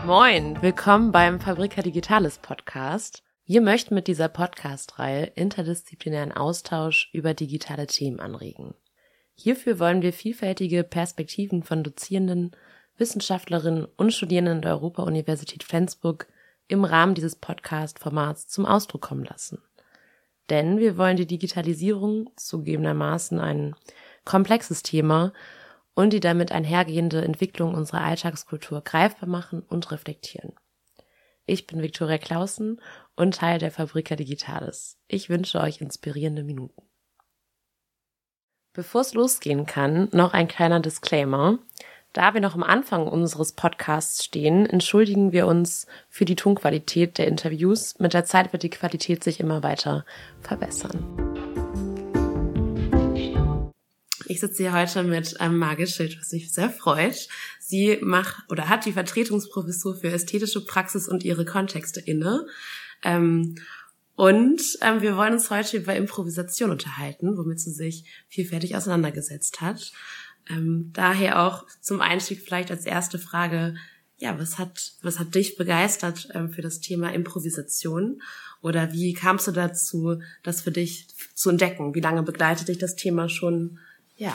Moin, willkommen beim Fabrica Digitalis Podcast. Wir möchten mit dieser Podcast-Reihe interdisziplinären Austausch über digitale Themen anregen. Hierfür wollen wir vielfältige Perspektiven von Dozierenden, Wissenschaftlerinnen und Studierenden der Europa-Universität Flensburg im Rahmen dieses Podcast-Formats zum Ausdruck kommen lassen. Denn wir wollen die Digitalisierung, zugegebenermaßen ein komplexes Thema, und die damit einhergehende Entwicklung unserer Alltagskultur greifbar machen und reflektieren. Ich bin Viktoria Clausen und Teil der Fabrica Digitalis. Ich wünsche euch inspirierende Minuten. Bevor es losgehen kann, noch ein kleiner Disclaimer. Da wir noch am Anfang unseres Podcasts stehen, entschuldigen wir uns für die Tonqualität der Interviews. Mit der Zeit wird die Qualität sich immer weiter verbessern. Ich sitze hier heute mit Margit Schild, was mich sehr freut. Sie hat die Vertretungsprofessur für ästhetische Praxis und ihre Kontexte inne. Wir wollen uns heute über Improvisation unterhalten, womit sie sich vielfältig auseinandergesetzt hat. Daher auch zum Einstieg vielleicht als erste Frage, ja, was hat dich begeistert für das Thema Improvisation? Oder wie kamst du dazu, das für dich zu entdecken? Wie lange begleitet dich das Thema schon? Ja.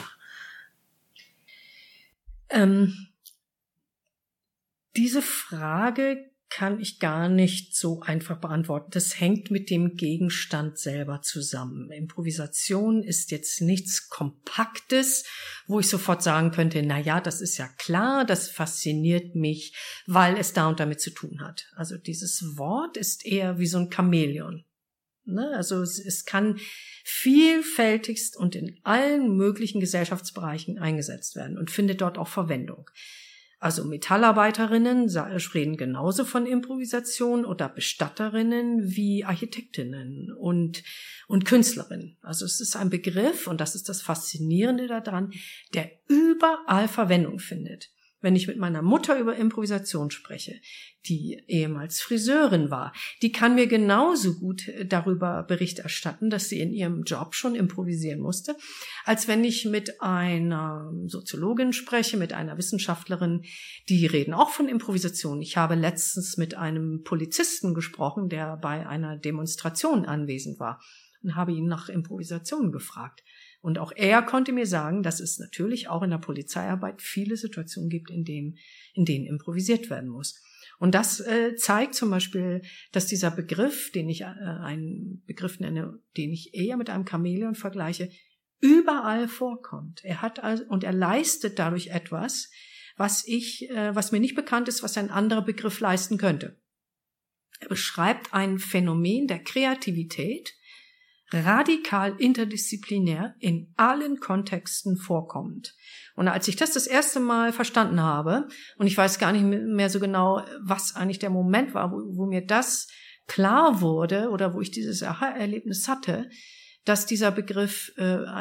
Diese Frage kann ich gar nicht so einfach beantworten. Das hängt mit dem Gegenstand selber zusammen. Improvisation ist jetzt nichts Kompaktes, wo ich sofort sagen könnte, na ja, das ist ja klar, das fasziniert mich, weil es da und damit zu tun hat. Also dieses Wort ist eher wie so ein Chamäleon. Also es kann vielfältigst und in allen möglichen Gesellschaftsbereichen eingesetzt werden und findet dort auch Verwendung. Also Metallarbeiterinnen reden genauso von Improvisation oder Bestatterinnen wie Architektinnen und Künstlerinnen. Also es ist ein Begriff, und das ist das Faszinierende daran, der überall Verwendung findet. Wenn ich mit meiner Mutter über Improvisation spreche, die ehemals Friseurin war, die kann mir genauso gut darüber Bericht erstatten, dass sie in ihrem Job schon improvisieren musste, als wenn ich mit einer Soziologin spreche, mit einer Wissenschaftlerin, die reden auch von Improvisation. Ich habe letztens mit einem Polizisten gesprochen, der bei einer Demonstration anwesend war, und habe ihn nach Improvisation gefragt. Und auch er konnte mir sagen, dass es natürlich auch in der Polizeiarbeit viele Situationen gibt, in denen improvisiert werden muss. Und das zeigt zum Beispiel, dass dieser Begriff, den ich einen Begriff nenne, den ich eher mit einem Chamäleon vergleiche, überall vorkommt. Er leistet dadurch etwas, was mir nicht bekannt ist, was ein anderer Begriff leisten könnte. Er beschreibt ein Phänomen der Kreativität, radikal interdisziplinär in allen Kontexten vorkommend. Und als ich das erste Mal verstanden habe, und ich weiß gar nicht mehr so genau, was eigentlich der Moment war, wo mir das klar wurde oder wo ich dieses Aha-Erlebnis hatte, dass dieser Begriff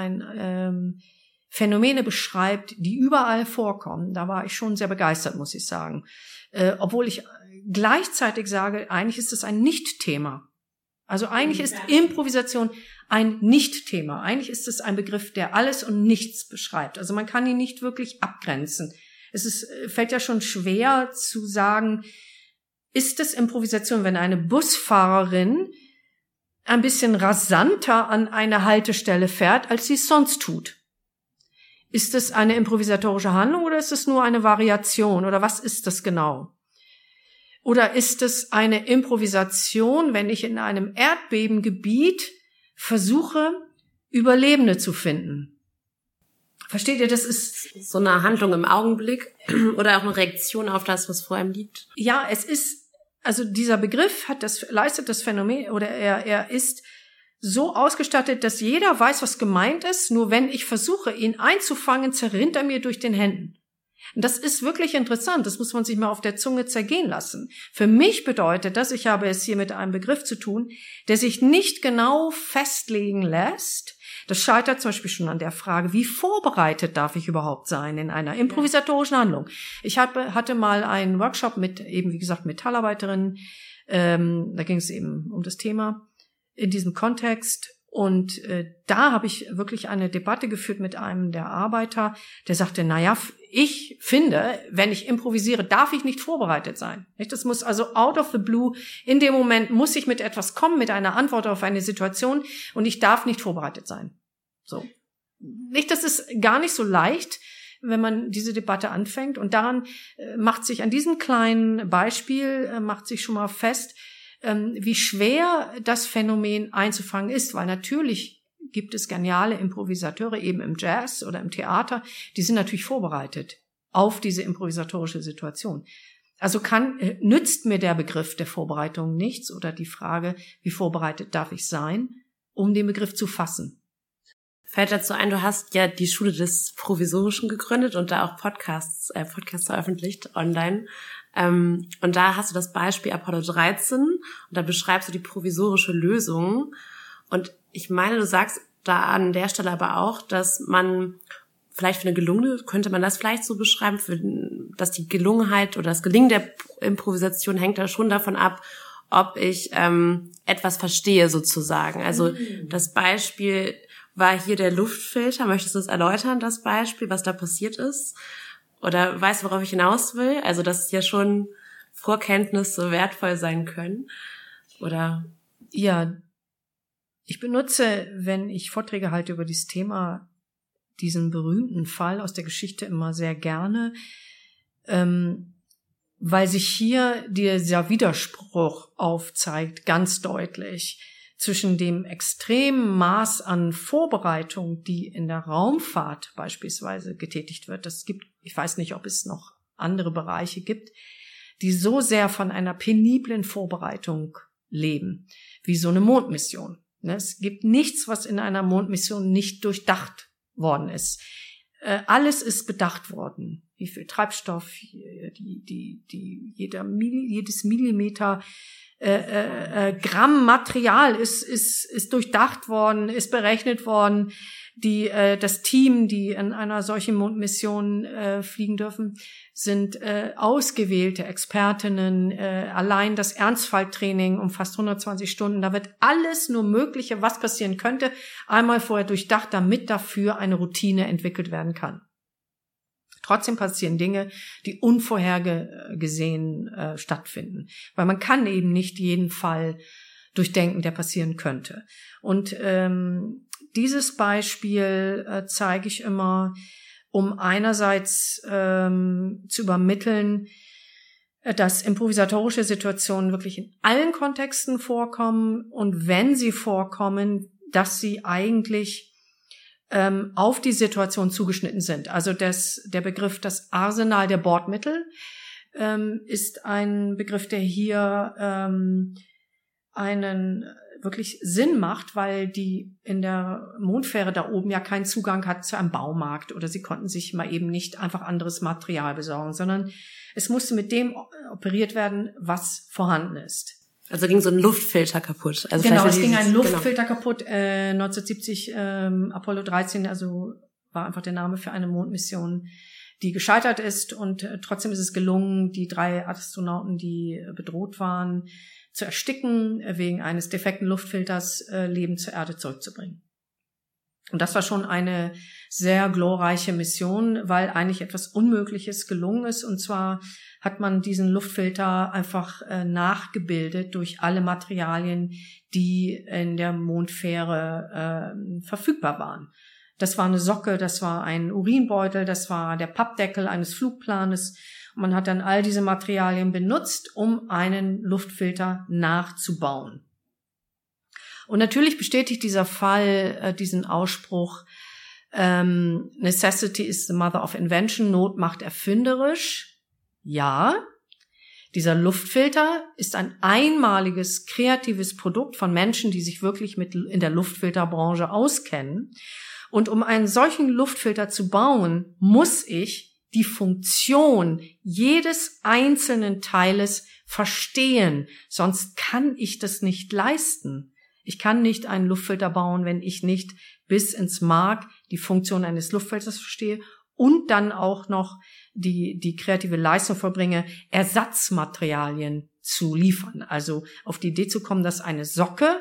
Phänomene beschreibt, die überall vorkommen, da war ich schon sehr begeistert, muss ich sagen. Obwohl ich gleichzeitig sage, eigentlich ist es ein Nicht-Thema. Also eigentlich ist Improvisation ein Nicht-Thema. Eigentlich ist es ein Begriff, der alles und nichts beschreibt. Also man kann ihn nicht wirklich abgrenzen. Fällt ja schon schwer zu sagen, ist es Improvisation, wenn eine Busfahrerin ein bisschen rasanter an eine Haltestelle fährt, als sie es sonst tut? Ist es eine improvisatorische Handlung oder ist es nur eine Variation? Oder was ist das genau? Oder ist es eine Improvisation, wenn ich in einem Erdbebengebiet versuche, Überlebende zu finden? Versteht ihr, das ist so eine Handlung im Augenblick oder auch eine Reaktion auf das, was vor einem liegt? Ja, also dieser Begriff leistet das Phänomen, oder er ist so ausgestattet, dass jeder weiß, was gemeint ist, nur wenn ich versuche, ihn einzufangen, zerrinnt er mir durch den Händen. Und das ist wirklich interessant, das muss man sich mal auf der Zunge zergehen lassen. Für mich bedeutet das, ich habe es hier mit einem Begriff zu tun, der sich nicht genau festlegen lässt. Das scheitert zum Beispiel schon an der Frage, wie vorbereitet darf ich überhaupt sein in einer improvisatorischen Handlung. Ich hatte mal einen Workshop mit eben, wie gesagt, Metallarbeiterinnen, da ging es eben um das Thema in diesem Kontext. Und da habe ich wirklich eine Debatte geführt mit einem der Arbeiter, der sagte, naja, ich finde, wenn ich improvisiere, darf ich nicht vorbereitet sein. Das muss also out of the blue, in dem Moment muss ich mit etwas kommen, mit einer Antwort auf eine Situation und ich darf nicht vorbereitet sein. So. Das ist gar nicht so leicht, wenn man diese Debatte anfängt. Und daran macht sich, an diesem kleinen Beispiel, macht sich schon mal fest, wie schwer das Phänomen einzufangen ist, weil natürlich gibt es geniale Improvisateure, eben im Jazz oder im Theater, die sind natürlich vorbereitet auf diese improvisatorische Situation. Also nützt mir der Begriff der Vorbereitung nichts oder die Frage, wie vorbereitet darf ich sein, um den Begriff zu fassen. Fällt dazu ein, du hast ja die Schule des Provisorischen gegründet und da auch Podcasts veröffentlicht online. Und da hast du das Beispiel Apollo 13 und da beschreibst du die provisorische Lösung. Und ich meine, du sagst da an der Stelle aber auch, dass man vielleicht für eine gelungene, könnte man das vielleicht so beschreiben, dass die Gelungenheit oder das Gelingen der Improvisation hängt da schon davon ab, ob ich etwas verstehe sozusagen. Also das Beispiel war hier der Luftfilter. Möchtest du das erläutern, das Beispiel, was da passiert ist? Oder weißt du, worauf ich hinaus will? Also, dass ja schon Vorkenntnisse wertvoll sein können. Oder? Ja, ich benutze, wenn ich Vorträge halte über dieses Thema, diesen berühmten Fall aus der Geschichte immer sehr gerne, weil sich hier dieser Widerspruch aufzeigt, ganz deutlich, zwischen dem extremen Maß an Vorbereitung, die in der Raumfahrt beispielsweise getätigt wird. Ich weiß nicht, ob es noch andere Bereiche gibt, die so sehr von einer peniblen Vorbereitung leben, wie so eine Mondmission. Es gibt nichts, was in einer Mondmission nicht durchdacht worden ist. Alles ist bedacht worden. Wie viel Treibstoff, jedes Millimeter Gramm Material ist durchdacht worden, ist berechnet worden. Das Team, die in einer solchen Mondmission fliegen dürfen, sind ausgewählte Expertinnen. Allein das Ernstfalltraining umfasst 120 Stunden. Da wird alles nur Mögliche, was passieren könnte, einmal vorher durchdacht, damit dafür eine Routine entwickelt werden kann. Trotzdem passieren Dinge, die unvorhergesehen stattfinden, weil man kann eben nicht jeden Fall durchdenken, der passieren könnte. Und dieses Beispiel zeige ich immer, um einerseits zu übermitteln, dass improvisatorische Situationen wirklich in allen Kontexten vorkommen und wenn sie vorkommen, dass sie eigentlich auf die Situation zugeschnitten sind. Also der Begriff das Arsenal der Bordmittel ist ein Begriff, der hier einen wirklich Sinn macht, weil die in der Mondfähre da oben ja keinen Zugang hat zu einem Baumarkt oder sie konnten sich mal eben nicht einfach anderes Material besorgen, sondern es musste mit dem operiert werden, was vorhanden ist. Also ging so ein Luftfilter kaputt. Also genau, es ging ein Luftfilter kaputt. 1970 Apollo 13, also war einfach der Name für eine Mondmission, die gescheitert ist. Und trotzdem ist es gelungen, die 3 Astronauten, die bedroht waren, zu ersticken, wegen eines defekten Luftfilters lebend zur Erde zurückzubringen. Und das war schon eine sehr glorreiche Mission, weil eigentlich etwas Unmögliches gelungen ist. Und zwar hat man diesen Luftfilter einfach nachgebildet durch alle Materialien, die in der Mondfähre verfügbar waren. Das war eine Socke, das war ein Urinbeutel, das war der Pappdeckel eines Flugplanes. Und man hat dann all diese Materialien benutzt, um einen Luftfilter nachzubauen. Und natürlich bestätigt dieser Fall diesen Ausspruch, Necessity is the mother of invention, Not macht erfinderisch. Ja, dieser Luftfilter ist ein einmaliges, kreatives Produkt von Menschen, die sich wirklich in der Luftfilterbranche auskennen. Und um einen solchen Luftfilter zu bauen, muss ich die Funktion jedes einzelnen Teiles verstehen. Sonst kann ich das nicht leisten. Ich kann nicht einen Luftfilter bauen, wenn ich nicht bis ins Mark die Funktion eines Luftfilters verstehe und dann auch noch die kreative Leistung vollbringe, Ersatzmaterialien zu liefern. Also auf die Idee zu kommen, dass eine Socke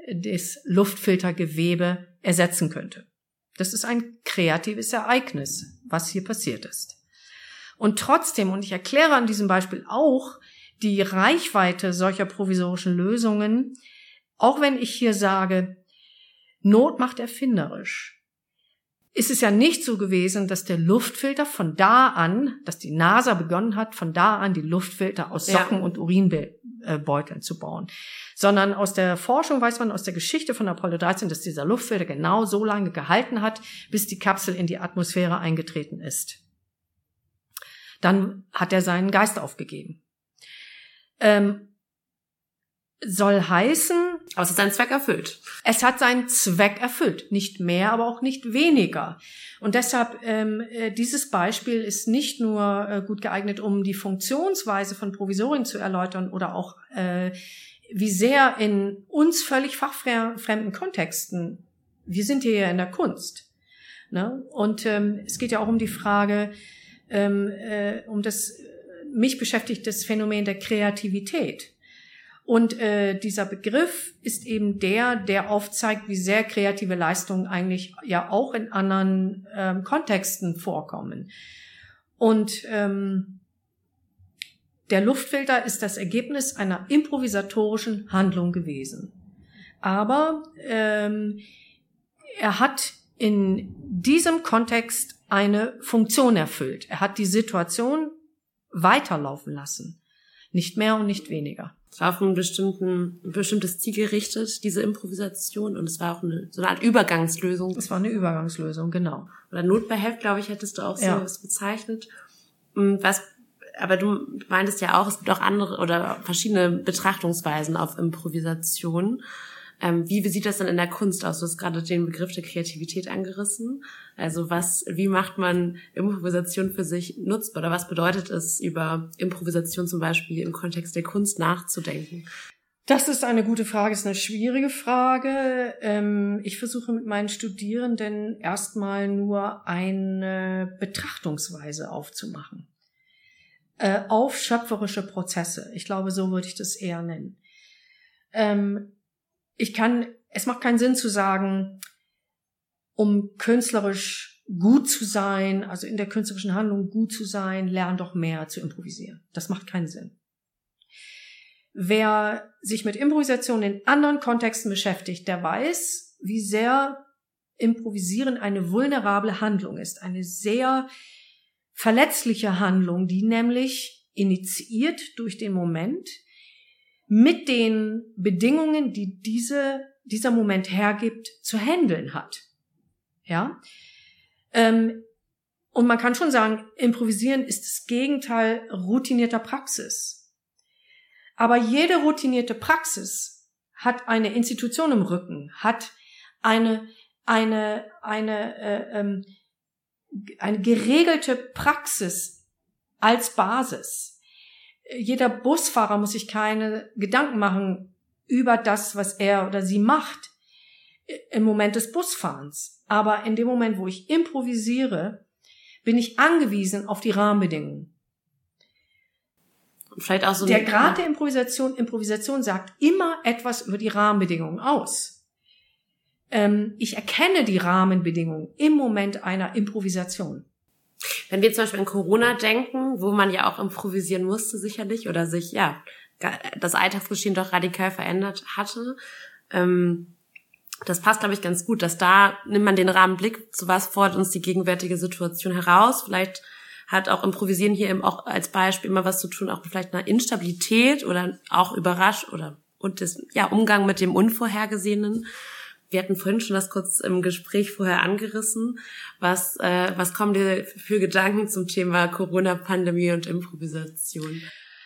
das Luftfiltergewebe ersetzen könnte. Das ist ein kreatives Ereignis, was hier passiert ist. Und trotzdem, und ich erkläre an diesem Beispiel auch die Reichweite solcher provisorischen Lösungen, auch wenn ich hier sage, Not macht erfinderisch, ist es ja nicht so gewesen, dass der Luftfilter von da an, dass die NASA begonnen hat, von da an die Luftfilter aus Socken und Urinbeuteln zu bauen. Sondern aus der Forschung weiß man, aus der Geschichte von Apollo 13, dass dieser Luftfilter genau so lange gehalten hat, bis die Kapsel in die Atmosphäre eingetreten ist. Dann hat er seinen Geist aufgegeben. Soll heißen... Aber es hat seinen Zweck erfüllt. Es hat seinen Zweck erfüllt. Nicht mehr, aber auch nicht weniger. Und deshalb, dieses Beispiel ist nicht nur gut geeignet, um die Funktionsweise von Provisorien zu erläutern oder auch, wie sehr in uns völlig fachfremden Kontexten, wir sind hier ja in der Kunst. Ne? Und es geht ja auch um die Frage, mich beschäftigt das Phänomen der Kreativität. Und dieser Begriff ist eben der aufzeigt, wie sehr kreative Leistungen eigentlich ja auch in anderen Kontexten vorkommen. Und der Luftfilter ist das Ergebnis einer improvisatorischen Handlung gewesen. Aber er hat in diesem Kontext eine Funktion erfüllt. Er hat die Situation weiterlaufen lassen. Nicht mehr und nicht weniger. Es war auf ein bestimmtes Ziel gerichtet, diese Improvisation. Und es war auch so eine Art Übergangslösung. Es war eine Übergangslösung, genau. Oder Notbehelf, glaube ich, hättest du auch so was bezeichnet. Aber du meintest ja auch, es gibt auch andere oder verschiedene Betrachtungsweisen auf Improvisation. Wie sieht das denn in der Kunst aus? Du hast gerade den Begriff der Kreativität angerissen. Also wie macht man Improvisation für sich nutzbar? Oder was bedeutet es, über Improvisation zum Beispiel im Kontext der Kunst nachzudenken? Das ist eine gute Frage, ist eine schwierige Frage. Ich versuche mit meinen Studierenden erstmal nur eine Betrachtungsweise aufzumachen. Auf schöpferische Prozesse. Ich glaube, so würde ich das eher nennen. Es macht keinen Sinn zu sagen, um künstlerisch gut zu sein, also in der künstlerischen Handlung gut zu sein, lern doch mehr zu improvisieren. Das macht keinen Sinn. Wer sich mit Improvisation in anderen Kontexten beschäftigt, der weiß, wie sehr Improvisieren eine vulnerable Handlung ist, eine sehr verletzliche Handlung, die nämlich initiiert durch den Moment mit den Bedingungen, die dieser Moment hergibt, zu handeln hat. Ja? Und man kann schon sagen, Improvisieren ist das Gegenteil routinierter Praxis. Aber jede routinierte Praxis hat eine Institution im Rücken, hat eine geregelte Praxis als Basis. Jeder Busfahrer muss sich keine Gedanken machen über das, was er oder sie macht im Moment des Busfahrens. Aber in dem Moment, wo ich improvisiere, bin ich angewiesen auf die Rahmenbedingungen. Vielleicht auch so der Grad der Improvisation sagt immer etwas über die Rahmenbedingungen aus. Ich erkenne die Rahmenbedingungen im Moment einer Improvisation. Wenn wir zum Beispiel an Corona denken, wo man ja auch improvisieren musste sicherlich oder sich das Alltagsgeschehen doch radikal verändert hatte, das passt, glaube ich, ganz gut, dass da nimmt man den Rahmenblick, zu was fordert uns die gegenwärtige Situation heraus. Vielleicht hat auch Improvisieren hier eben auch als Beispiel immer was zu tun, auch vielleicht einer Instabilität oder auch und das Umgang mit dem Unvorhergesehenen. Wir hatten vorhin schon das kurz im Gespräch vorher angerissen. Was kommen dir für Gedanken zum Thema Corona-Pandemie und Improvisation?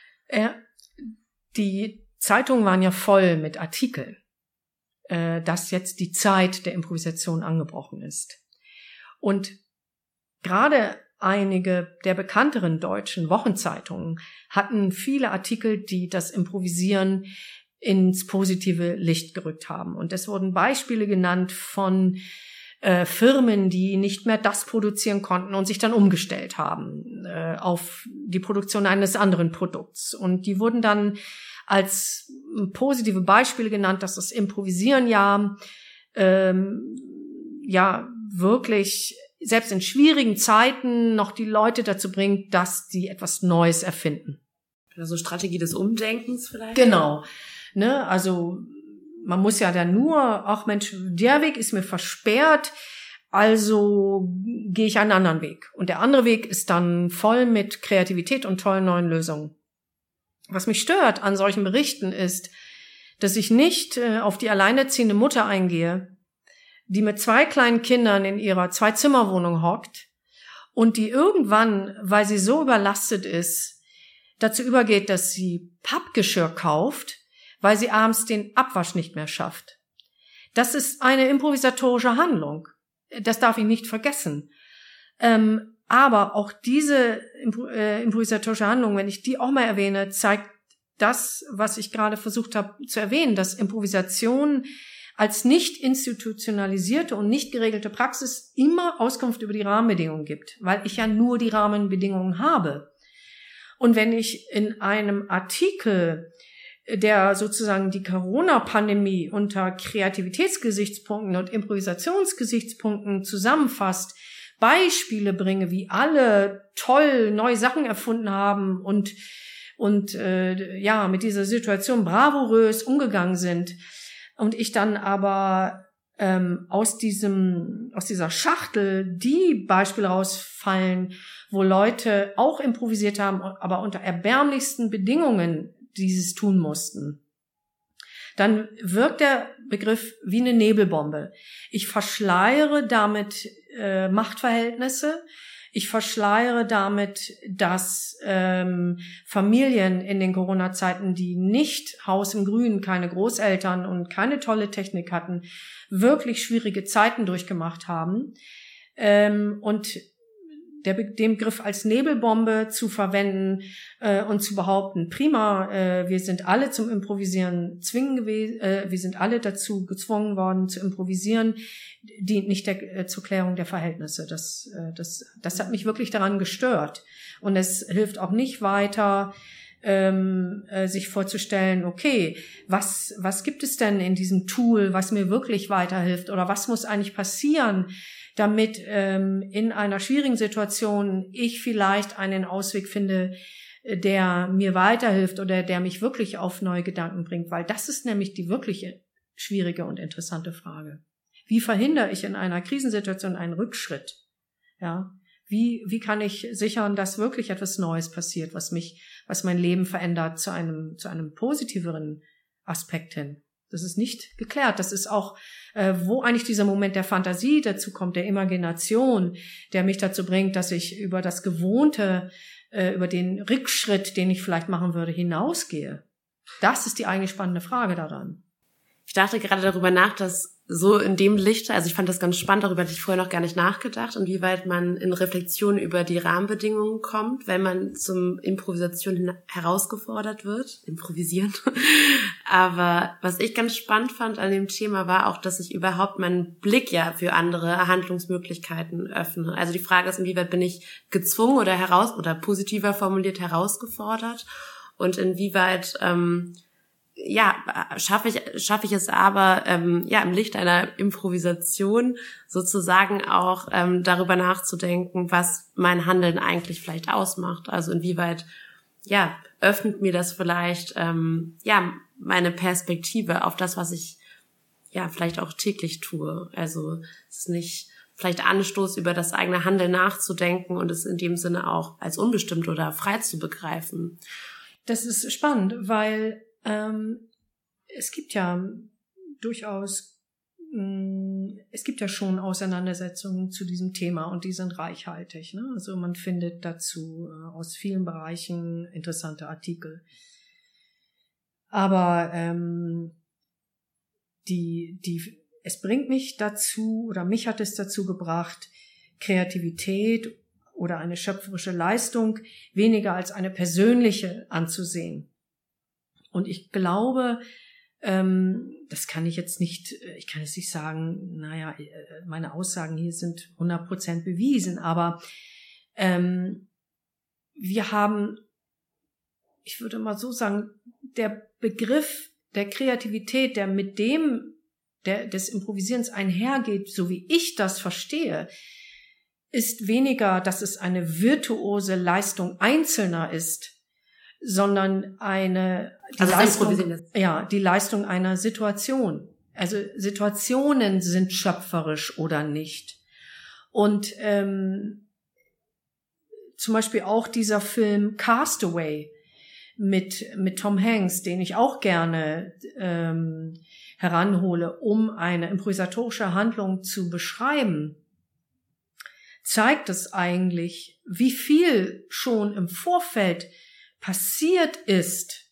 Die Zeitungen waren ja voll mit Artikeln, dass jetzt die Zeit der Improvisation angebrochen ist. Und gerade einige der bekannteren deutschen Wochenzeitungen hatten viele Artikel, die das Improvisieren ins positive Licht gerückt haben. Und es wurden Beispiele genannt von Firmen, die nicht mehr das produzieren konnten und sich dann umgestellt haben auf die Produktion eines anderen Produkts. Und die wurden dann als positive Beispiele genannt, dass das Improvisieren wirklich selbst in schwierigen Zeiten noch die Leute dazu bringt, dass die etwas Neues erfinden. Also Strategie des Umdenkens vielleicht? Genau. Ne, also man muss ja dann nur, ach Mensch, der Weg ist mir versperrt, also gehe ich einen anderen Weg. Und der andere Weg ist dann voll mit Kreativität und tollen neuen Lösungen. Was mich stört an solchen Berichten ist, dass ich nicht auf die alleinerziehende Mutter eingehe, die mit 2 kleinen Kindern in ihrer 2-Zimmer-Wohnung hockt und die irgendwann, weil sie so überlastet ist, dazu übergeht, dass sie Pappgeschirr kauft, weil sie abends den Abwasch nicht mehr schafft. Das ist eine improvisatorische Handlung. Das darf ich nicht vergessen. Aber auch diese improvisatorische Handlung, wenn ich die auch mal erwähne, zeigt das, was ich gerade versucht habe zu erwähnen, dass Improvisation als nicht institutionalisierte und nicht geregelte Praxis immer Auskunft über die Rahmenbedingungen gibt, weil ich ja nur die Rahmenbedingungen habe. Und wenn ich in einem Artikel, der sozusagen die Corona-Pandemie unter Kreativitätsgesichtspunkten und Improvisationsgesichtspunkten zusammenfasst, Beispiele bringe, wie alle toll neue Sachen erfunden haben und mit dieser Situation bravourös umgegangen sind, und ich dann aber aus dieser Schachtel die Beispiele rausfallen, wo Leute auch improvisiert haben, aber unter erbärmlichsten Bedingungen dieses tun mussten, dann wirkt der Begriff wie eine Nebelbombe. Ich verschleiere damit Machtverhältnisse. Ich verschleiere damit, dass Familien in den Corona-Zeiten, die nicht Haus im Grünen, keine Großeltern und keine tolle Technik hatten, wirklich schwierige Zeiten durchgemacht haben. Und den Begriff als Nebelbombe zu verwenden und zu behaupten, prima, wir sind alle zum Improvisieren wir sind alle dazu gezwungen worden zu improvisieren, dient nicht zur Klärung der Verhältnisse. Das hat mich wirklich daran gestört. Und es hilft auch nicht weiter, sich vorzustellen, okay, was gibt es denn in diesem Tool, was mir wirklich weiterhilft, oder was muss eigentlich passieren, damit in einer schwierigen Situation ich vielleicht einen Ausweg finde, der mir weiterhilft oder der mich wirklich auf neue Gedanken bringt, weil das ist nämlich die wirklich schwierige und interessante Frage. Wie verhindere ich in einer Krisensituation einen Rückschritt? Ja, wie kann ich sichern, dass wirklich etwas Neues passiert, was mein Leben verändert zu einem positiveren Aspekt hin? Das ist nicht geklärt. Das ist auch, wo eigentlich dieser Moment der Fantasie dazu kommt, der Imagination, der mich dazu bringt, dass ich über das Gewohnte, über den Rückschritt, den ich vielleicht machen würde, hinausgehe. Das ist die eigentlich spannende Frage daran. Ich dachte gerade darüber nach, dass so in dem Licht, also ich fand das ganz spannend, darüber hatte ich vorher noch gar nicht nachgedacht, inwieweit man in Reflexion über die Rahmenbedingungen kommt, wenn man zum Improvisation herausgefordert wird, improvisieren. Aber was ich ganz spannend fand an dem Thema war auch, dass ich überhaupt meinen Blick ja für andere Handlungsmöglichkeiten öffne. Also die Frage ist, inwieweit bin ich gezwungen oder positiver formuliert herausgefordert und inwieweit schaffe ich es aber, im Licht einer Improvisation sozusagen auch darüber nachzudenken, was mein Handeln eigentlich vielleicht ausmacht. Also inwieweit, öffnet mir das vielleicht, meine Perspektive auf das, was ich, vielleicht auch täglich tue. Also es ist nicht vielleicht Anstoß, über das eigene Handeln nachzudenken und es in dem Sinne auch als unbestimmt oder frei zu begreifen. Das ist spannend, weil es gibt ja durchaus, es gibt ja schon Auseinandersetzungen zu diesem Thema und die sind reichhaltig. Ne? Also man findet dazu aus vielen Bereichen interessante Artikel. Aber es bringt mich dazu, oder mich hat es dazu gebracht, Kreativität oder eine schöpferische Leistung weniger als eine persönliche anzusehen. Und ich glaube, Das kann ich jetzt nicht, ich kann jetzt nicht sagen, naja, meine Aussagen hier sind 100% bewiesen, aber wir haben, ich würde mal so sagen, der Begriff der Kreativität, der mit des Improvisierens einhergeht, so wie ich das verstehe, ist weniger, dass es eine virtuose Leistung Einzelner ist, sondern die Leistung einer Situation. Also Situationen sind schöpferisch oder nicht. Und zum Beispiel auch dieser Film Castaway mit Tom Hanks, den ich auch gerne heranhole, um eine improvisatorische Handlung zu beschreiben, zeigt es eigentlich, wie viel schon im Vorfeld passiert ist,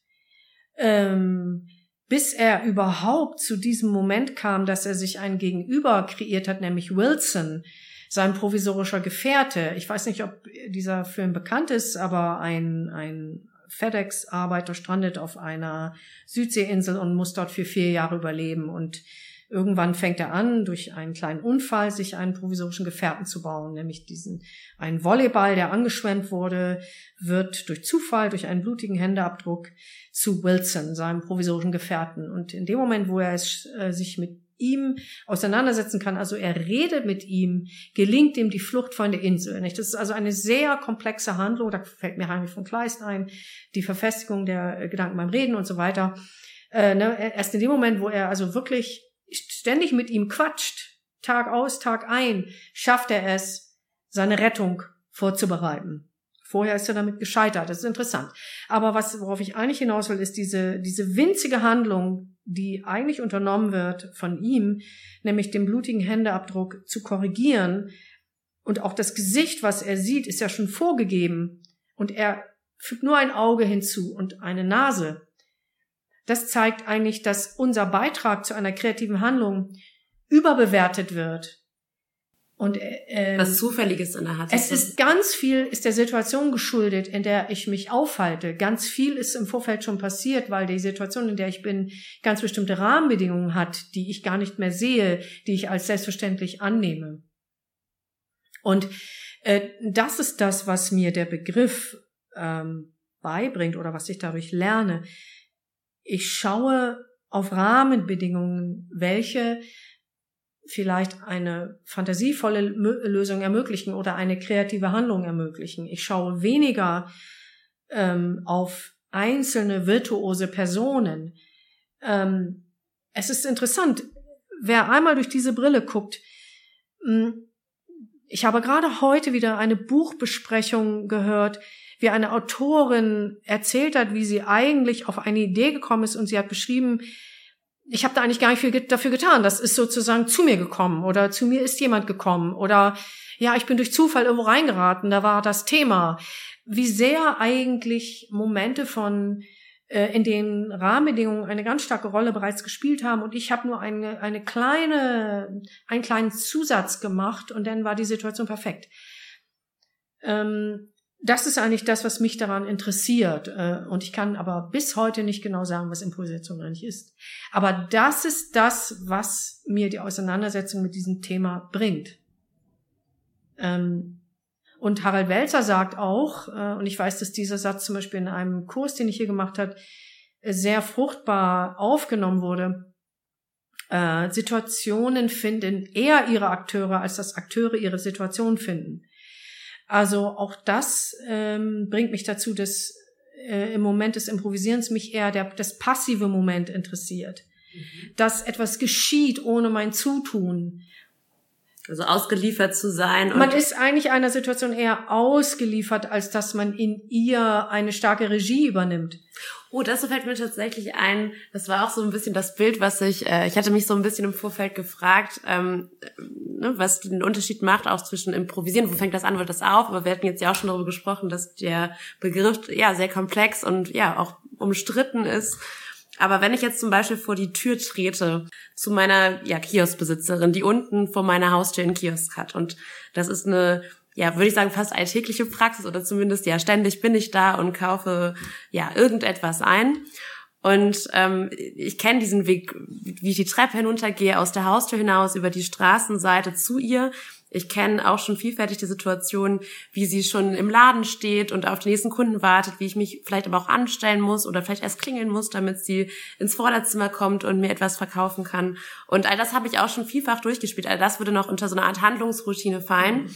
bis er überhaupt zu diesem Moment kam, dass er sich ein Gegenüber kreiert hat, nämlich Wilson, sein provisorischer Gefährte. Ich weiß nicht, ob dieser Film bekannt ist, aber ein FedEx-Arbeiter strandet auf einer Südseeinsel und muss dort für 4 Jahre überleben. Und irgendwann fängt er an, durch einen kleinen Unfall sich einen provisorischen Gefährten zu bauen, nämlich einen Volleyball, der angeschwemmt wurde, wird durch Zufall, durch einen blutigen Händeabdruck zu Wilson, seinem provisorischen Gefährten. Und in dem Moment, wo er sich mit ihm auseinandersetzen kann, also er redet mit ihm, gelingt ihm die Flucht von der Insel. Nicht? Das ist also eine sehr komplexe Handlung, da fällt mir Heinrich von Kleist ein, die Verfestigung der Gedanken beim Reden und so weiter. Erst in dem Moment, wo er also wirklich ständig mit ihm quatscht, Tag aus, Tag ein, schafft er es, seine Rettung vorzubereiten. Vorher ist er damit gescheitert. Das ist interessant. Aber worauf ich eigentlich hinaus will, ist diese winzige Handlung, die eigentlich unternommen wird von ihm, nämlich den blutigen Händeabdruck zu korrigieren. Und auch das Gesicht, was er sieht, ist ja schon vorgegeben. Und er fügt nur ein Auge hinzu und eine Nase. Das zeigt eigentlich, dass unser Beitrag zu einer kreativen Handlung überbewertet wird. Und was Zufälliges in der Hand. Es ist ganz viel, ist der Situation geschuldet, in der ich mich aufhalte. Ganz viel ist im Vorfeld schon passiert, weil die Situation, in der ich bin, ganz bestimmte Rahmenbedingungen hat, die ich gar nicht mehr sehe, die ich als selbstverständlich annehme. Und das ist das, was mir der Begriff beibringt oder was ich dadurch lerne. Ich schaue auf Rahmenbedingungen, welche vielleicht eine fantasievolle Lösung ermöglichen oder eine kreative Handlung ermöglichen. Ich schaue weniger auf einzelne virtuose Personen. Es ist interessant, wer einmal durch diese Brille guckt. Ich habe gerade heute wieder eine Buchbesprechung gehört, wie eine Autorin erzählt hat, wie sie eigentlich auf eine Idee gekommen ist, und sie hat beschrieben, ich habe da eigentlich gar nicht viel dafür getan. Das ist sozusagen zu mir gekommen oder zu mir ist jemand gekommen oder ja, ich bin durch Zufall irgendwo reingeraten, da war das Thema. Wie sehr eigentlich Momente in den Rahmenbedingungen eine ganz starke Rolle bereits gespielt haben und ich habe nur einen kleinen Zusatz gemacht und dann war die Situation perfekt. Das ist eigentlich das, was mich daran interessiert. Und ich kann aber bis heute nicht genau sagen, was Improvisation eigentlich ist. Aber das ist das, was mir die Auseinandersetzung mit diesem Thema bringt. Und Harald Welzer sagt auch, und ich weiß, dass dieser Satz zum Beispiel in einem Kurs, den ich hier gemacht habe, sehr fruchtbar aufgenommen wurde. Situationen finden eher ihre Akteure, als dass Akteure ihre Situation finden. Also auch das bringt mich dazu, dass im Moment des Improvisierens mich eher das passive Moment interessiert. Dass etwas geschieht ohne mein Zutun. Also ausgeliefert zu sein. Man ist eigentlich einer Situation eher ausgeliefert, als dass man in ihr eine starke Regie übernimmt. Oh, das fällt mir tatsächlich ein. Das war auch so ein bisschen das Bild, was ich hatte mich so ein bisschen im Vorfeld gefragt, was den Unterschied macht auch zwischen Improvisieren. Wo fängt das an, wird das auf? Aber wir hatten jetzt ja auch schon darüber gesprochen, dass der Begriff ja sehr komplex und ja auch umstritten ist. Aber wenn ich jetzt zum Beispiel vor die Tür trete zu meiner Kioskbesitzerin, die unten vor meiner Haustür einen Kiosk hat, und das ist eine, würde ich sagen, fast alltägliche Praxis oder zumindest ständig bin ich da und kaufe irgendetwas ein. Und ich kenne diesen Weg, wie ich die Treppe hinuntergehe, aus der Haustür hinaus, über die Straßenseite zu ihr. Ich kenne auch schon vielfältig die Situation, wie sie schon im Laden steht und auf den nächsten Kunden wartet, wie ich mich vielleicht aber auch anstellen muss oder vielleicht erst klingeln muss, damit sie ins Vorderzimmer kommt und mir etwas verkaufen kann. Und all das habe ich auch schon vielfach durchgespielt. All das würde noch unter so eine Art Handlungsroutine fallen.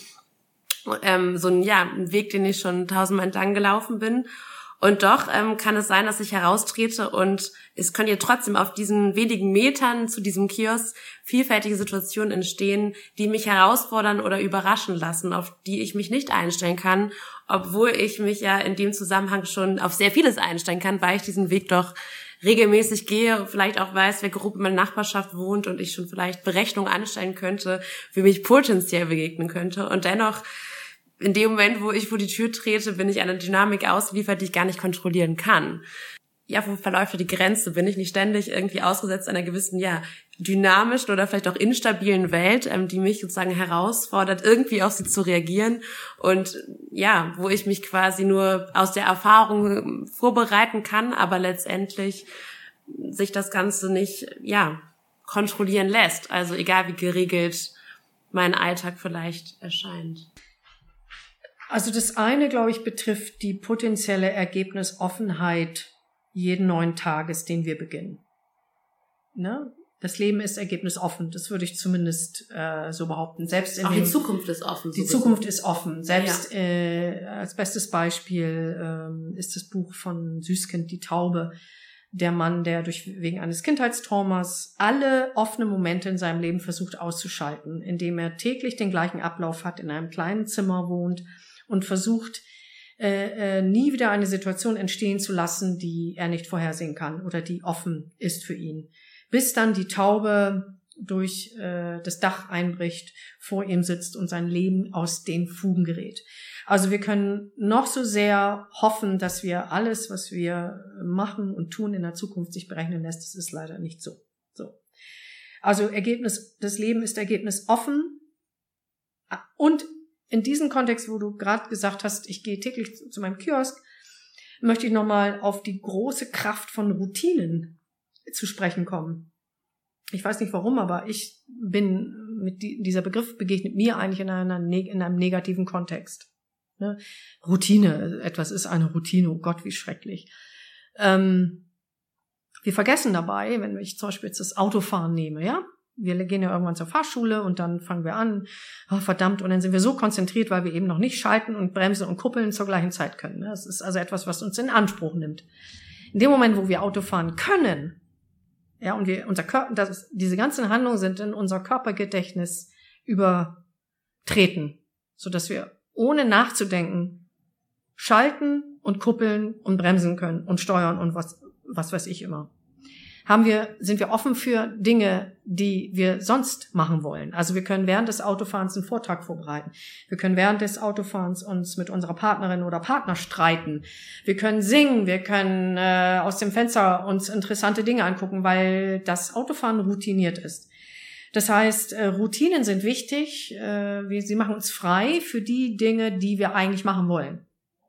So ein Weg, den ich schon 1000-mal entlang gelaufen bin. Und doch kann es sein, dass ich heraustrete und es können ja trotzdem auf diesen wenigen Metern zu diesem Kiosk vielfältige Situationen entstehen, die mich herausfordern oder überraschen lassen, auf die ich mich nicht einstellen kann, obwohl ich mich ja in dem Zusammenhang schon auf sehr vieles einstellen kann, weil ich diesen Weg doch regelmäßig gehe, vielleicht auch weiß, wer grob in meiner Nachbarschaft wohnt und ich schon vielleicht Berechnungen anstellen könnte, wie mich potenziell begegnen könnte. Und dennoch in dem Moment, wo ich vor die Tür trete, bin ich einer Dynamik ausgeliefert, die ich gar nicht kontrollieren kann. Ja, wo verläuft die Grenze? Bin ich nicht ständig irgendwie ausgesetzt einer gewissen, dynamischen oder vielleicht auch instabilen Welt, die mich sozusagen herausfordert, irgendwie auf sie zu reagieren und wo ich mich quasi nur aus der Erfahrung vorbereiten kann, aber letztendlich sich das Ganze nicht, kontrollieren lässt. Also egal wie geregelt mein Alltag vielleicht erscheint. Also das eine, glaube ich, betrifft die potenzielle Ergebnisoffenheit jeden neuen Tages, den wir beginnen. Ne? Das Leben ist ergebnisoffen, das würde ich zumindest so behaupten. Selbst auch die Zukunft ist offen. Die Zukunft ist offen. Selbst als bestes Beispiel ist das Buch von Süskind, Die Taube. Der Mann, der wegen eines Kindheitstraumas alle offenen Momente in seinem Leben versucht auszuschalten, indem er täglich den gleichen Ablauf hat, in einem kleinen Zimmer wohnt und versucht, nie wieder eine Situation entstehen zu lassen, die er nicht vorhersehen kann oder die offen ist für ihn. Bis dann die Taube durch das Dach einbricht, vor ihm sitzt und sein Leben aus den Fugen gerät. Also wir können noch so sehr hoffen, dass wir alles, was wir machen und tun, in der Zukunft sich berechnen lässt. Das ist leider nicht so. Also das Leben ist ergebnisoffen. Und in diesem Kontext, wo du gerade gesagt hast, ich gehe täglich zu meinem Kiosk, möchte ich nochmal auf die große Kraft von Routinen zu sprechen kommen. Ich weiß nicht warum, aber ich bin dieser Begriff begegnet mir eigentlich in einem negativen Kontext. Ne? Routine, etwas ist eine Routine, oh Gott, wie schrecklich. Wir vergessen dabei, wenn ich zum Beispiel jetzt das Autofahren nehme, wir gehen ja irgendwann zur Fahrschule und dann fangen wir an, verdammt, und dann sind wir so konzentriert, weil wir eben noch nicht schalten und bremsen und kuppeln zur gleichen Zeit können. Das ist also etwas, was uns in Anspruch nimmt. In dem Moment, wo wir Auto fahren können, und diese ganzen Handlungen sind in unser Körpergedächtnis übertreten, sodass wir ohne nachzudenken schalten und kuppeln und bremsen können und steuern und was weiß ich immer. Sind wir offen für Dinge, die wir sonst machen wollen. Also wir können während des Autofahrens einen Vortrag vorbereiten. Wir können während des Autofahrens uns mit unserer Partnerin oder Partner streiten. Wir können singen, wir können aus dem Fenster uns interessante Dinge angucken, weil das Autofahren routiniert ist. Das heißt, Routinen sind wichtig. Sie machen uns frei für die Dinge, die wir eigentlich machen wollen.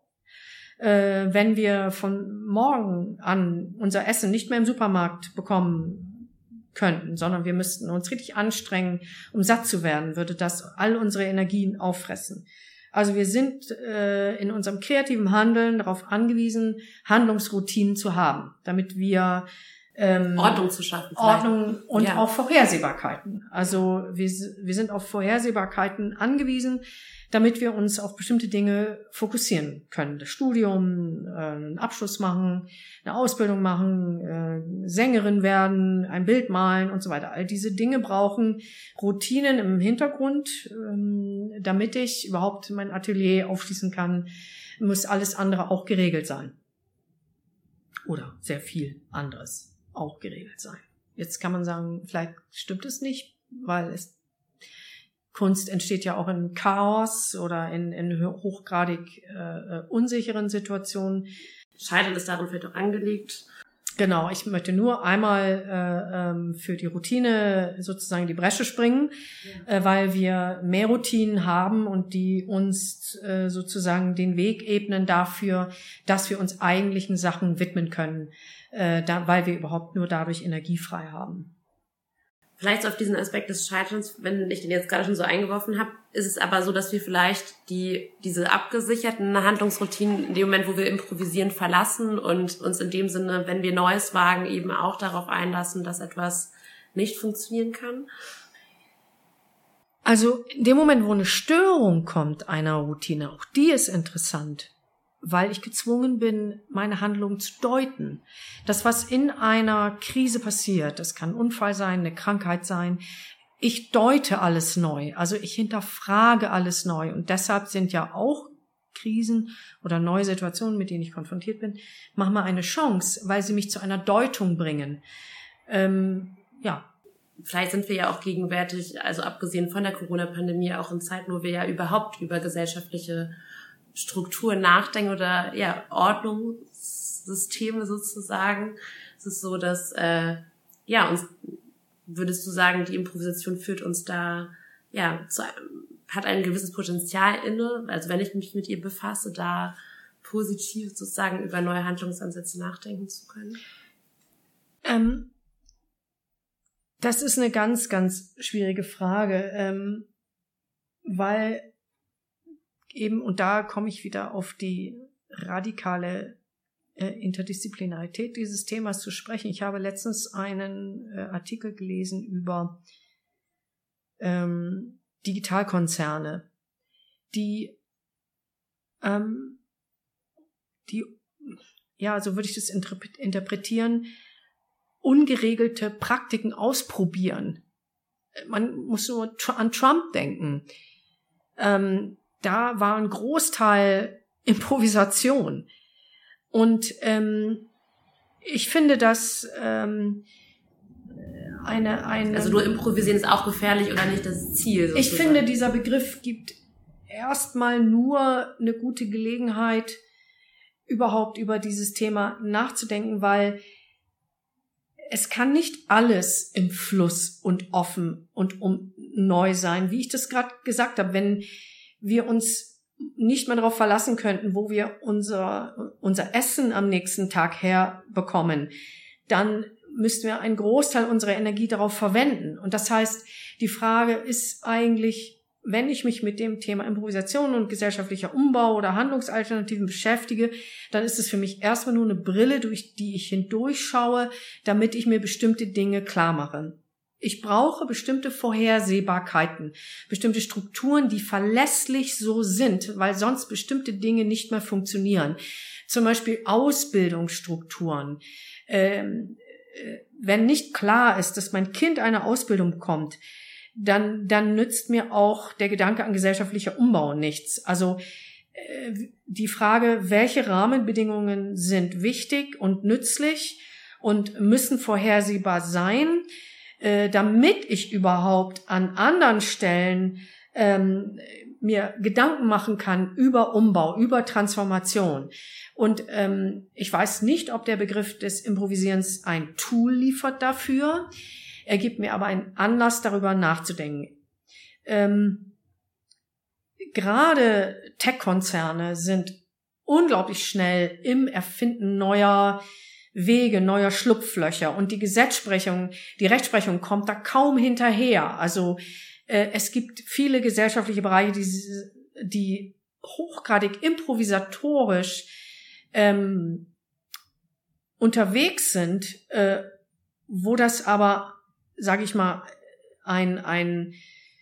Wenn wir von morgen an unser Essen nicht mehr im Supermarkt bekommen könnten, sondern wir müssten uns richtig anstrengen, um satt zu werden, würde das all unsere Energien auffressen. Also wir sind in unserem kreativen Handeln darauf angewiesen, Handlungsroutinen zu haben, damit wir Ordnung zu schaffen. Ordnung und auch Vorhersehbarkeiten. Also wir sind auf Vorhersehbarkeiten angewiesen, damit wir uns auf bestimmte Dinge fokussieren können. Das Studium, einen Abschluss machen, eine Ausbildung machen, Sängerin werden, ein Bild malen und so weiter. All diese Dinge brauchen Routinen im Hintergrund, damit ich überhaupt mein Atelier aufschließen kann, muss alles andere auch geregelt sein. Oder sehr viel anderes auch geregelt sein. Jetzt kann man sagen, vielleicht stimmt es nicht, weil Kunst entsteht ja auch in Chaos oder in hochgradig unsicheren Situationen. Scheitern ist darin vielleicht auch angelegt. Genau, ich möchte nur einmal für die Routine sozusagen die Bresche springen, weil wir mehr Routinen haben und die uns sozusagen den Weg ebnen dafür, dass wir uns eigentlichen Sachen widmen können, weil wir überhaupt nur dadurch Energie frei haben. Vielleicht so auf diesen Aspekt des Scheiterns, wenn ich den jetzt gerade schon so eingeworfen habe, ist es aber so, dass wir vielleicht diese abgesicherten Handlungsroutinen in dem Moment, wo wir improvisieren, verlassen und uns in dem Sinne, wenn wir Neues wagen, eben auch darauf einlassen, dass etwas nicht funktionieren kann? Also in dem Moment, wo eine Störung kommt einer Routine, auch die ist interessant, weil ich gezwungen bin, meine Handlung zu deuten. Das, was in einer Krise passiert, das kann ein Unfall sein, eine Krankheit sein, ich deute alles neu, also ich hinterfrage alles neu. Und deshalb sind ja auch Krisen oder neue Situationen, mit denen ich konfrontiert bin, manchmal eine Chance, weil sie mich zu einer Deutung bringen. Vielleicht sind wir ja auch gegenwärtig, also abgesehen von der Corona-Pandemie, auch in Zeiten, wo wir ja überhaupt über gesellschaftliche Strukturen nachdenken oder Ordnungssysteme sozusagen. Es ist so, dass uns, würdest du sagen, die Improvisation führt uns da hat ein gewisses Potenzial inne, also wenn ich mich mit ihr befasse, da positiv sozusagen über neue Handlungsansätze nachdenken zu können? Das ist eine ganz, ganz schwierige Frage, weil eben, und da komme ich wieder auf die radikale Interdisziplinarität dieses Themas zu sprechen. Ich habe letztens einen Artikel gelesen über Digitalkonzerne, die so würde ich das interpretieren, ungeregelte Praktiken ausprobieren. Man muss nur an Trump denken. Da war ein Großteil Improvisation. Und ich finde, dass Also nur improvisieren ist auch gefährlich oder nicht das Ziel? Sozusagen. Ich finde, dieser Begriff gibt erstmal nur eine gute Gelegenheit, überhaupt über dieses Thema nachzudenken, weil es kann nicht alles im Fluss und offen und neu sein, wie ich das gerade gesagt habe. Wenn wir uns nicht mehr darauf verlassen könnten, wo wir unser Essen am nächsten Tag herbekommen, dann müssten wir einen Großteil unserer Energie darauf verwenden. Und das heißt, die Frage ist eigentlich, wenn ich mich mit dem Thema Improvisation und gesellschaftlicher Umbau oder Handlungsalternativen beschäftige, dann ist es für mich erstmal nur eine Brille, durch die ich hindurchschaue, damit ich mir bestimmte Dinge klar mache. Ich brauche bestimmte Vorhersehbarkeiten, bestimmte Strukturen, die verlässlich so sind, weil sonst bestimmte Dinge nicht mehr funktionieren. Zum Beispiel Ausbildungsstrukturen. Wenn nicht klar ist, dass mein Kind eine Ausbildung bekommt, dann nützt mir auch der Gedanke an gesellschaftlicher Umbau nichts. Also die Frage, welche Rahmenbedingungen sind wichtig und nützlich und müssen vorhersehbar sein, damit ich überhaupt an anderen Stellen mir Gedanken machen kann über Umbau, über Transformation. Und ich weiß nicht, ob der Begriff des Improvisierens ein Tool liefert dafür. Er gibt mir aber einen Anlass, darüber nachzudenken. Gerade Tech-Konzerne sind unglaublich schnell im Erfinden neuer Wege, neuer Schlupflöcher. Und die Rechtsprechung kommt da kaum hinterher. Also es gibt viele gesellschaftliche Bereiche, die hochgradig improvisatorisch unterwegs sind, wo das aber, sage ich mal, eine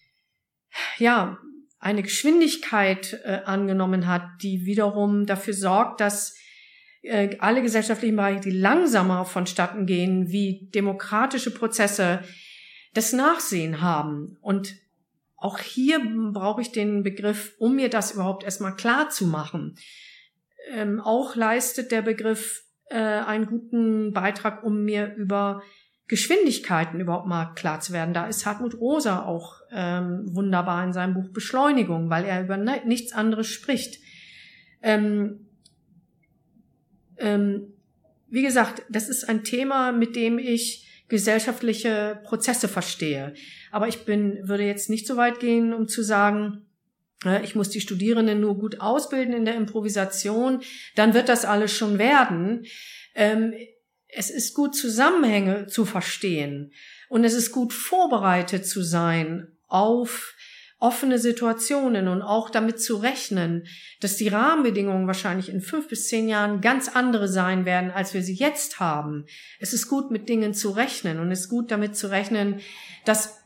Geschwindigkeit angenommen hat, die wiederum dafür sorgt, dass alle gesellschaftlichen Bereiche, die langsamer vonstatten gehen, wie demokratische Prozesse, das Nachsehen haben. Und auch hier brauche ich den Begriff, um mir das überhaupt erstmal klar zu machen. Auch leistet der Begriff einen guten Beitrag, um mir über Geschwindigkeiten überhaupt mal klar zu werden. Da ist Hartmut Rosa auch wunderbar in seinem Buch Beschleunigung, weil er über nichts anderes spricht. wie gesagt, das ist ein Thema, mit dem ich gesellschaftliche Prozesse verstehe. Aber ich würde jetzt nicht so weit gehen, um zu sagen, ich muss die Studierenden nur gut ausbilden in der Improvisation, dann wird das alles schon werden. Es ist gut, Zusammenhänge zu verstehen und es ist gut, vorbereitet zu sein auf offene Situationen und auch damit zu rechnen, dass die Rahmenbedingungen wahrscheinlich in 5 bis 10 Jahren ganz andere sein werden, als wir sie jetzt haben. Es ist gut, mit Dingen zu rechnen und es ist gut, damit zu rechnen, dass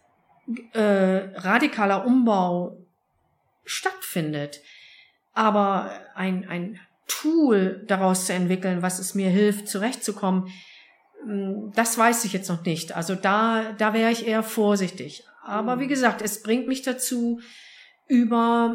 radikaler Umbau stattfindet. Aber ein Tool daraus zu entwickeln, was es mir hilft, zurechtzukommen, das weiß ich jetzt noch nicht. Also da wäre ich eher vorsichtig. Aber wie gesagt, es bringt mich dazu, über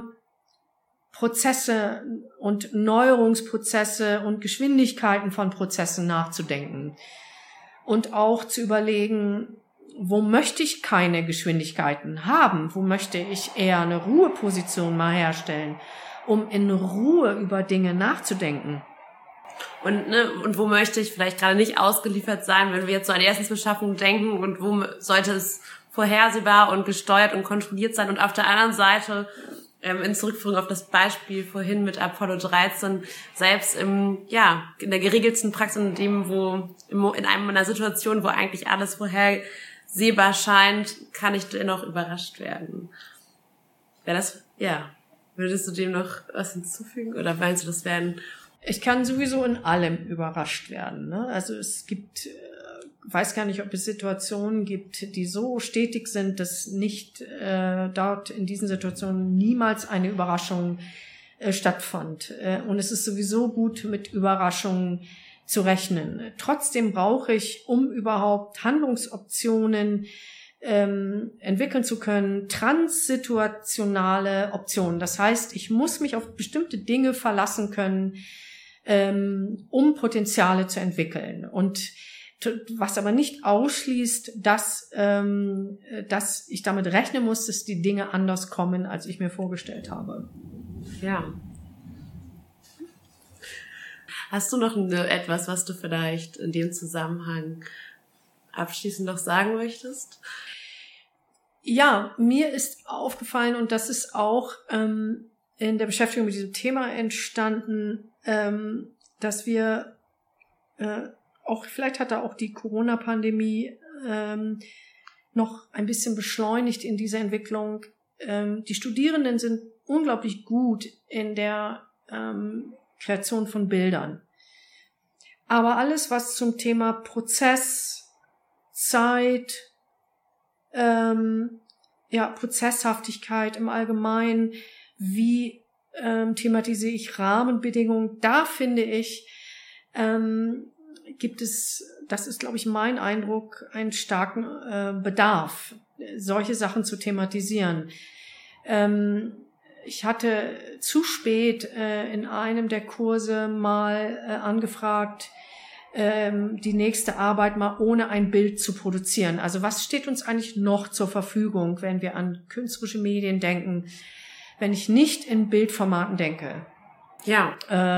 Prozesse und Neuerungsprozesse und Geschwindigkeiten von Prozessen nachzudenken und auch zu überlegen, wo möchte ich keine Geschwindigkeiten haben? Wo möchte ich eher eine Ruheposition mal herstellen, um in Ruhe über Dinge nachzudenken? Und wo möchte ich vielleicht gerade nicht ausgeliefert sein, wenn wir jetzt so an die Essensbeschaffung denken, und wo sollte es vorhersehbar und gesteuert und kontrolliert sein? Und auf der anderen Seite, in Zurückführung auf das Beispiel vorhin mit Apollo 13, selbst in der geregelten Praxis, in einer Situation, wo eigentlich alles vorhersehbar scheint, kann ich dennoch überrascht werden. Würdest du dem noch was hinzufügen? Oder meinst du, das werden... Ich kann sowieso in allem überrascht werden, ne? Also es gibt, weiß gar nicht, ob es Situationen gibt, die so stetig sind, dass nicht dort in diesen Situationen niemals eine Überraschung stattfand. Und es ist sowieso gut, mit Überraschungen zu rechnen. Trotzdem brauche ich, um überhaupt Handlungsoptionen entwickeln zu können, transsituationale Optionen. Das heißt, ich muss mich auf bestimmte Dinge verlassen können, um Potenziale zu entwickeln. Und was aber nicht ausschließt, dass ich damit rechnen muss, dass die Dinge anders kommen, als ich mir vorgestellt habe. Ja. Hast du noch etwas, was du vielleicht in dem Zusammenhang abschließend noch sagen möchtest? Ja, mir ist aufgefallen, und das ist auch in der Beschäftigung mit diesem Thema entstanden, dass wir vielleicht hat da auch die Corona-Pandemie noch ein bisschen beschleunigt in dieser Entwicklung. Die Studierenden sind unglaublich gut in der Kreation von Bildern. Aber alles, was zum Thema Prozess, Zeit, Prozesshaftigkeit im Allgemeinen, wie thematisiere ich Rahmenbedingungen, da finde ich, gibt es, das ist, glaube ich, mein Eindruck, einen starken Bedarf, solche Sachen zu thematisieren. Ich hatte zu spät in einem der Kurse mal angefragt, die nächste Arbeit mal ohne ein Bild zu produzieren. Also was steht uns eigentlich noch zur Verfügung, wenn wir an künstlerische Medien denken, wenn ich nicht in Bildformaten denke? Ja.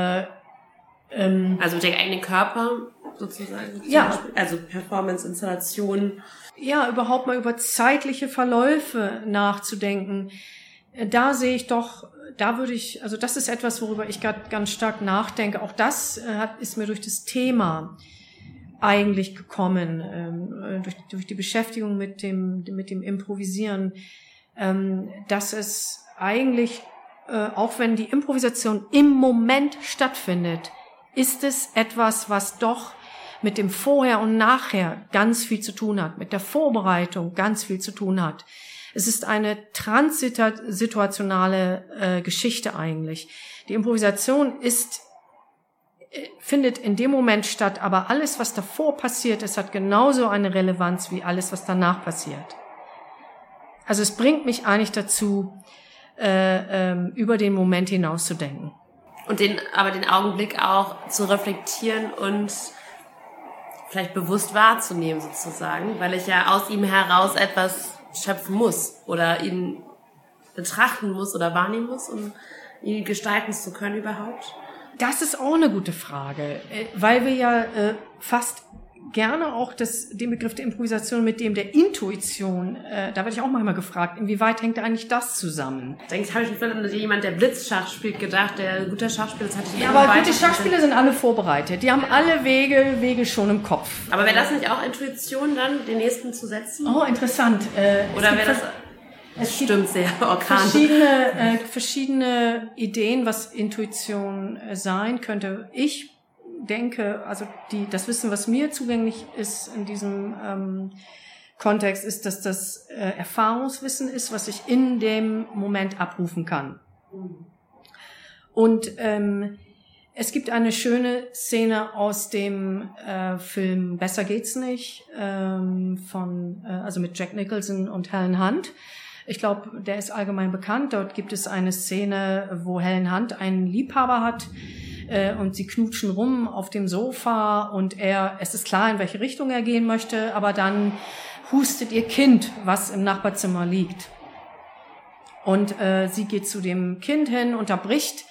Also der eigene Körper sozusagen. Ja. Also Performance, Installation. Ja, überhaupt mal über zeitliche Verläufe nachzudenken. Da sehe ich doch, also das ist etwas, worüber ich gerade ganz stark nachdenke. Auch das ist mir durch das Thema eigentlich gekommen, durch die Beschäftigung mit dem Improvisieren, dass es eigentlich, auch wenn die Improvisation im Moment stattfindet, ist es etwas, was doch mit dem Vorher und Nachher ganz viel zu tun hat, mit der Vorbereitung ganz viel zu tun hat. Es ist eine transsituationale Geschichte eigentlich. Die Improvisation findet in dem Moment statt, aber alles, was davor passiert ist, hat genauso eine Relevanz wie alles, was danach passiert. Also es bringt mich eigentlich dazu, über den Moment hinaus zu denken. Und den Augenblick auch zu reflektieren und vielleicht bewusst wahrzunehmen sozusagen, weil ich ja aus ihm heraus etwas schöpfen muss oder ihn betrachten muss oder wahrnehmen muss, um ihn gestalten zu können überhaupt. Das ist auch eine gute Frage, weil wir ja fast gerne auch den Begriff der Improvisation mit dem der Intuition, da werde ich auch manchmal gefragt, inwieweit hängt eigentlich das zusammen? Eigentlich habe ich mir an jemand, der Blitzschach spielt, gedacht, der guter Schachspieler, das hatte ich ja, aber gute Schachspieler sind alle vorbereitet, die haben alle Wege schon im Kopf. Aber wäre das nicht auch Intuition dann, den nächsten zu setzen? Oh, interessant. Oder wäre das... Es stimmt sehr organisch. Verschiedene Ideen, was Intuition sein könnte. Ich denke, also das Wissen, was mir zugänglich ist in diesem Kontext, ist, dass das Erfahrungswissen ist, was ich in dem Moment abrufen kann. Und es gibt eine schöne Szene aus dem Film Besser geht's nicht, also mit Jack Nicholson und Helen Hunt. Ich glaube, der ist allgemein bekannt. Dort gibt es eine Szene, wo Helen Hunt einen Liebhaber hat und sie knutschen rum auf dem Sofa und es ist klar, in welche Richtung er gehen möchte, aber dann hustet ihr Kind, was im Nachbarzimmer liegt. Und sie geht zu dem Kind hin, unterbricht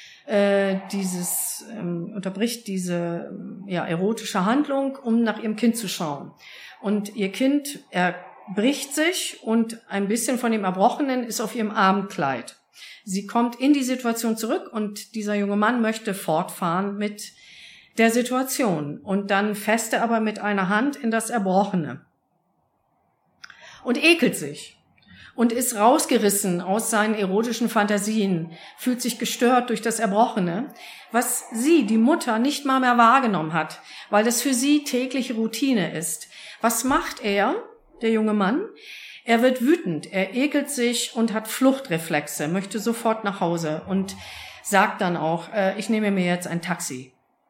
diese erotische Handlung, um nach ihrem Kind zu schauen. Und ihr Kind bricht sich und ein bisschen von dem Erbrochenen ist auf ihrem Abendkleid. Sie kommt in die Situation zurück und dieser junge Mann möchte fortfahren mit der Situation. Und dann fasst er aber mit einer Hand in das Erbrochene und ekelt sich und ist rausgerissen aus seinen erotischen Fantasien, fühlt sich gestört durch das Erbrochene, was sie, die Mutter, nicht mal mehr wahrgenommen hat, weil das für sie tägliche Routine ist. Was macht er? Der junge Mann, er wird wütend, er ekelt sich und hat Fluchtreflexe, möchte sofort nach Hause und sagt dann auch, ich nehme mir jetzt ein Taxi.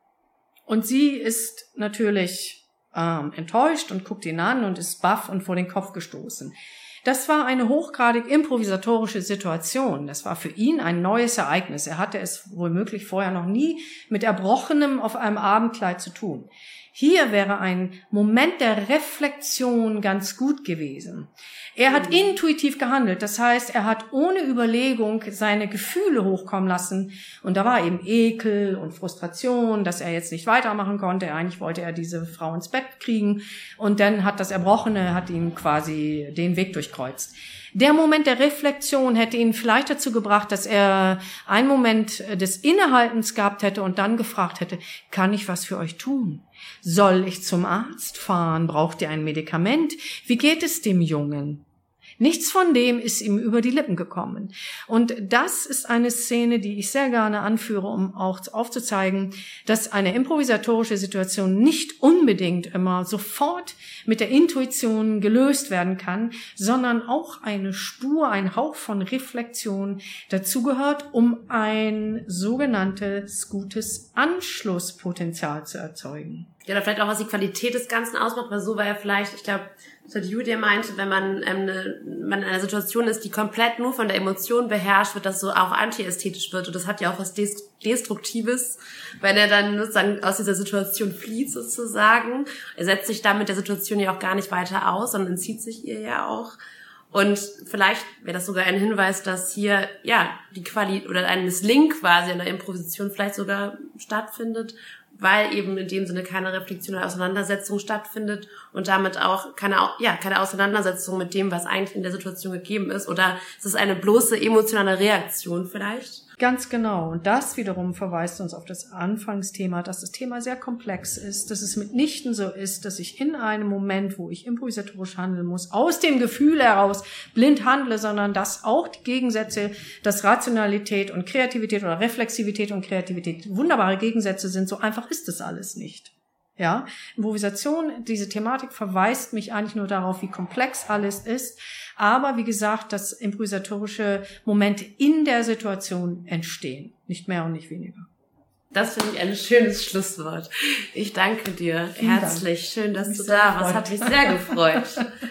Und sie ist natürlich enttäuscht und guckt ihn an und ist baff und vor den Kopf gestoßen. Das war eine hochgradig improvisatorische Situation. Das war für ihn ein neues Ereignis. Er hatte es womöglich vorher noch nie mit Erbrochenem auf einem Abendkleid zu tun. Hier wäre ein Moment der Reflexion ganz gut gewesen. Er hat intuitiv gehandelt, das heißt, er hat ohne Überlegung seine Gefühle hochkommen lassen. Und da war eben Ekel und Frustration, dass er jetzt nicht weitermachen konnte. Eigentlich wollte er diese Frau ins Bett kriegen. Und dann hat das Erbrochene, hat ihm quasi den Weg durchkreuzt. Der Moment der Reflexion hätte ihn vielleicht dazu gebracht, dass er einen Moment des Innehaltens gehabt hätte und dann gefragt hätte, kann ich was für euch tun? Soll ich zum Arzt fahren? Braucht ihr ein Medikament? Wie geht es dem Jungen? Nichts von dem ist ihm über die Lippen gekommen. Und das ist eine Szene, die ich sehr gerne anführe, um auch aufzuzeigen, dass eine improvisatorische Situation nicht unbedingt immer sofort mit der Intuition gelöst werden kann, sondern auch eine Spur, ein Hauch von Reflexion dazugehört, um ein sogenanntes gutes Anschlusspotenzial zu erzeugen. Ja, oder vielleicht auch, was die Qualität des Ganzen ausmacht, weil so war ja vielleicht, ich glaube, das hat Julia meinte, wenn man in einer Situation ist, die komplett nur von der Emotion beherrscht wird, dass so auch antiästhetisch wird. Und das hat ja auch was Destruktives, wenn er dann sozusagen aus dieser Situation flieht sozusagen. Er setzt sich damit der Situation ja auch gar nicht weiter aus, sondern entzieht sich ihr ja auch. Und vielleicht wäre das sogar ein Hinweis, dass hier ja die Qualität oder ein Misslingen quasi in der Improvisation vielleicht sogar stattfindet, weil eben in dem Sinne keine Reflexion oder Auseinandersetzung stattfindet und damit auch keine Auseinandersetzung mit dem, was eigentlich in der Situation gegeben ist. Oder es ist eine bloße emotionale Reaktion vielleicht. Ganz genau. Und das wiederum verweist uns auf das Anfangsthema, dass das Thema sehr komplex ist, dass es mitnichten so ist, dass ich in einem Moment, wo ich improvisatorisch handeln muss, aus dem Gefühl heraus blind handle, sondern dass auch die Gegensätze, dass Rationalität und Kreativität oder Reflexivität und Kreativität wunderbare Gegensätze sind. So einfach ist das alles nicht. Ja, Improvisation, diese Thematik verweist mich eigentlich nur darauf, wie komplex alles ist. Aber wie gesagt, dass improvisatorische Momente in der Situation entstehen. Nicht mehr und nicht weniger. Das finde ich ein schönes Schlusswort. Ich danke dir herzlich. Schön, dass du da warst. Hat mich sehr gefreut.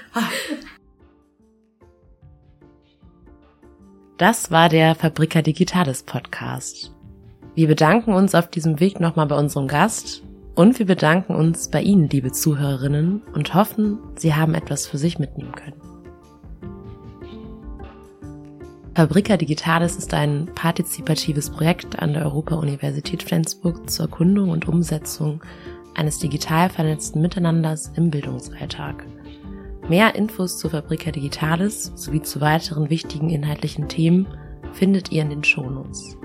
Das war der Fabrica Digitalis Podcast. Wir bedanken uns auf diesem Weg nochmal bei unserem Gast. Und wir bedanken uns bei Ihnen, liebe Zuhörerinnen, und hoffen, Sie haben etwas für sich mitnehmen können. Fabrica Digitalis ist ein partizipatives Projekt an der Europa-Universität Flensburg zur Erkundung und Umsetzung eines digital vernetzten Miteinanders im Bildungsalltag. Mehr Infos zur Fabrica Digitalis sowie zu weiteren wichtigen inhaltlichen Themen findet ihr in den Shownotes.